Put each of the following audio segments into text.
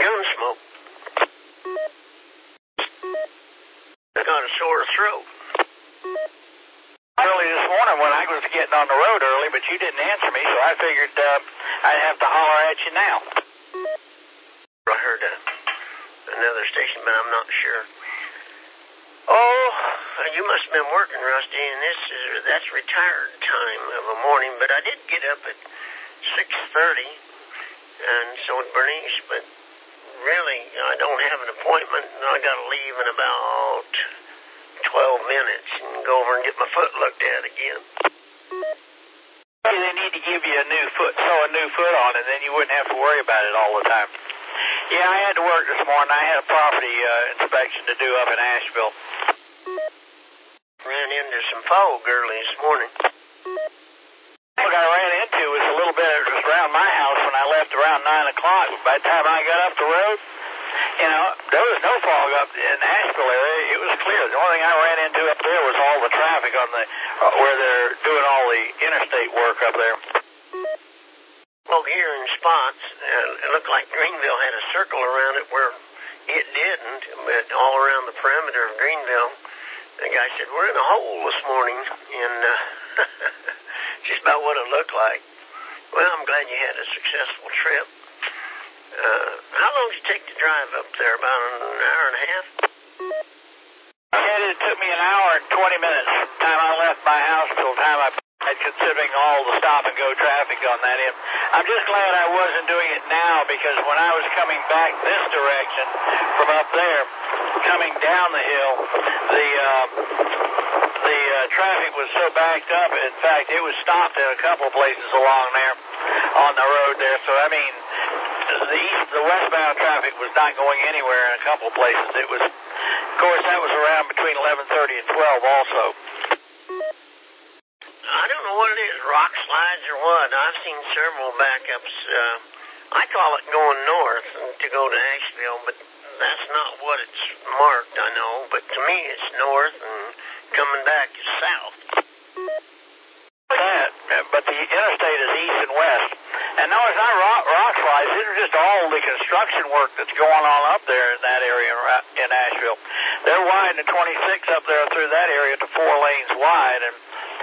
Gunsmoke. I got a sore throat. Early this morning when I was getting on the road early, but you didn't answer me, so I figured I'd have to holler at you now. I heard another station, but I'm not sure. Oh, you must have been working, Rusty, and that's retired time of a morning, but I did get up at 6:30, and so did Bernice, but really, I don't have an appointment, and I got to leave in about 12 minutes and go over and get my foot looked at again. Maybe they need to give you a new foot, sew a new foot on, and then you wouldn't have to worry about it all the time. Yeah, I had to work this morning. I had a property inspection to do up in Asheville. Ran into some fog early this morning. What I ran into was a little bit just around my house when I left around 9 o'clock. By the time I got up the road, there was no fog up in the Asheville area. It was clear. The only thing I ran into up there was all the traffic on the where they're doing all the interstate work up there. Well, here in spots, it looked like Greenville had a circle around it where it didn't, but all around the perimeter of Greenville, the guy said, we're in a hole this morning, and just about what it looked like. Well, I'm glad you had a successful trip. How long did it take to drive up there? About an hour and a half? Yeah, it took me an hour and 20 minutes from the time I left my house till the time I considering all the stop-and-go traffic on that end. I'm just glad I wasn't doing it now, because when I was coming back this direction from up there, coming down the hill, the traffic was so backed up. In fact, it was stopped in a couple of places along there on the road there. So, I mean, the westbound traffic was not going anywhere in a couple of places. It was, of course, that was around between 11:30 and 12 also. I don't know what it is, rock slides or what. I've seen several backups. I call it going north to go to Asheville, but that's not what it's marked, I know. But to me, it's north, and coming back is south. But the interstate is east and west. And no, it's not rock slides. These are just all the construction work that's going on up there in that area in Asheville. They're widening 26 up there through that area to 4 lanes wide, and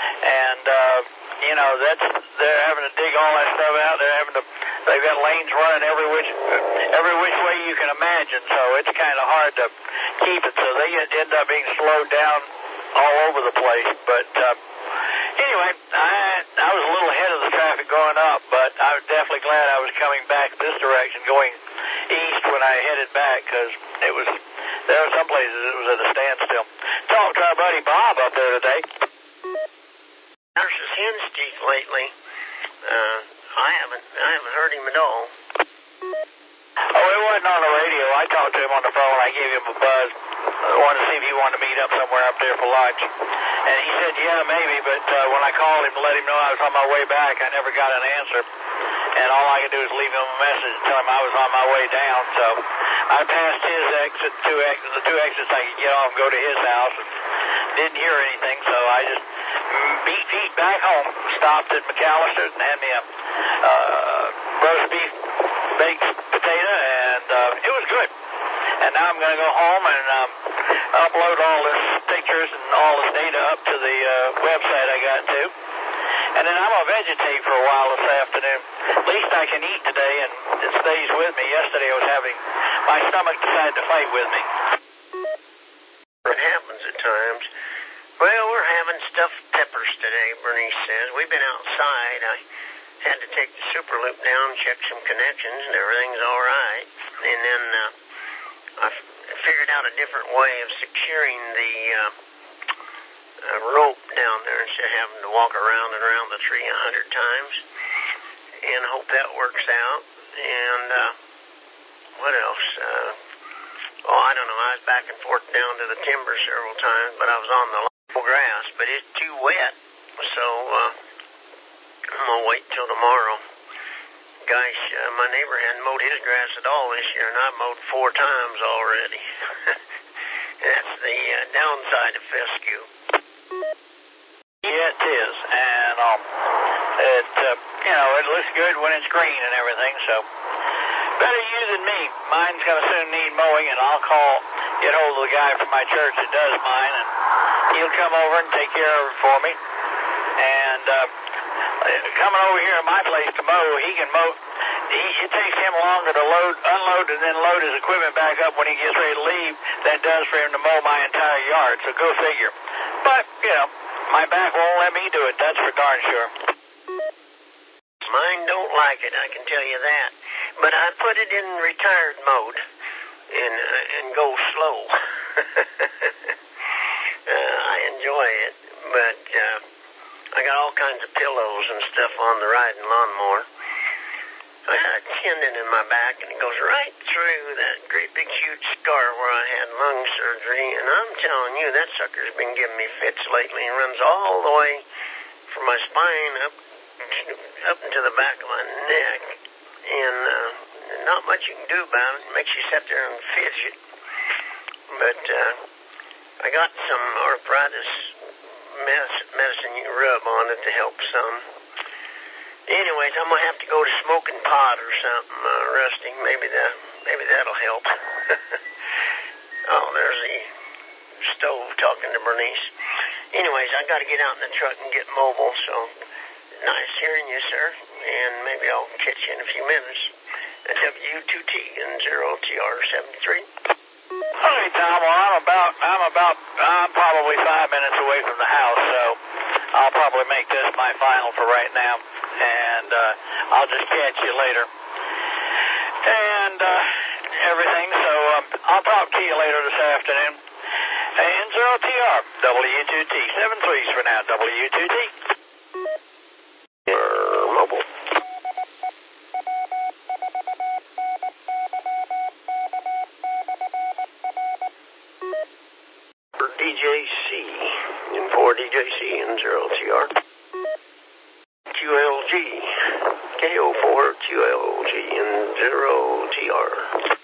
they're having to dig all that stuff out. They've got lanes running every which way you can imagine, so it's kind of hard to keep it. So they end up being slowed down all over the place. But anyway, I was a little ahead of the traffic going up, but I was definitely glad I was coming back this direction, going east when I headed back, because there were some places it was at a standstill. Talked to our buddy Bob up there today. There's his hen's teeth lately. I haven't heard him at all. Oh, it wasn't on the radio. I talked to him on the phone. I gave him a buzz. I wanted to see if he wanted to meet up somewhere up there for lunch. And he said, yeah, maybe, but when I called him to let him know I was on my way back, I never got an answer. And all I could do was leave him a message and tell him I was on my way down. So I passed his exit, the two exits I could get off and go to his house, and didn't hear anything, so I just beat feet back home, stopped at McAllister's and had me a roast beef baked potato, and it was good. And now I'm going to go home and upload all this pictures and all this data up to the website I got to. And then I'm going to vegetate for a while this afternoon. At least I can eat today, and it stays with me. Yesterday I was having, my stomach decided to fight with me. It happens at times. Well, we're having stuffed peppers today, Bernice says. We've been outside. I had to take the super loop down, check some connections, and everything's all right. And then I figured out a different way of securing the rope down there instead of having to walk around and around the tree 100 times. And hope that works out. And what else? I don't know. I was back and forth down to the timber several times, but I was on the grass. But it's too wet, so I'm going to wait till tomorrow. Gosh, my neighbor hadn't mowed his grass at all this year, and I've mowed 4 times already. That's the downside of fescue. Yeah, it is. And it looks good when it's green and everything, so better you than me. Mine's going to soon need mowing, and I'll get hold of the guy from my church that does mine, and he'll come over and take care of it for me. And coming over here at my place to mow, he can mow. It takes him longer to unload, and then load his equipment back up when he gets ready to leave than it does for him to mow my entire yard, so go figure. But, my back won't let me do it, that's for darn sure. Mine don't like it, I can tell you that. But I put it in retired mode and go slow. I enjoy it, but I got all kinds of pillows and stuff on the riding lawnmower. I got a tendon in my back, and it goes right through that great big huge scar where I had lung surgery, and I'm telling you, that sucker's been giving me fits lately and runs all the way from my spine up into the back of my neck, and not much you can do about it. It makes you sit there and fidget. But I got some arthritis medicine you can rub on it to help some. Anyways, I'm gonna have to go to smoking pot or something, Rusty. Maybe that'll help. Oh, there's the stove talking to Bernice. Anyways, I got to get out in the truck and get mobile. So nice hearing you, sir. And maybe I'll catch you in a few minutes at W2T and 0TR73. Okay, Tom. Well, I'm probably 5 minutes away from the house, so I'll probably make this my final for right now, and I'll just catch you later. And everything, so I'll talk to you later this afternoon. And 0TR, W2T, 7-3s for now, W2T. Mobile. For DJC, and for DJC and 0TR. QLG, KO4 QLG and 0TR.